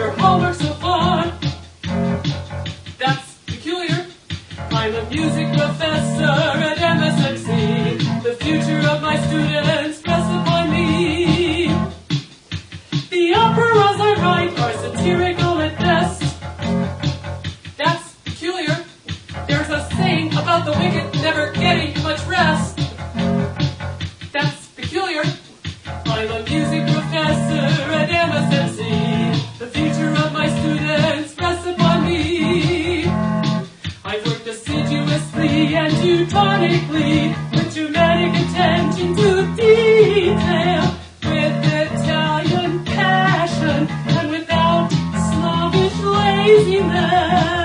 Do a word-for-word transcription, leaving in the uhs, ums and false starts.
her homework so far. That's peculiar. I'm a music professor at M S M C. The future of my students rests upon me. The operas I write are satirical at best. That's peculiar. There's a saying about the wicked never getting much rest. That's peculiar. I'm a music professor at M S M C. The future of my students rests upon me. I've worked assiduously and teutonically with dramatic attention to detail, with Italian passion and without snobbish laziness.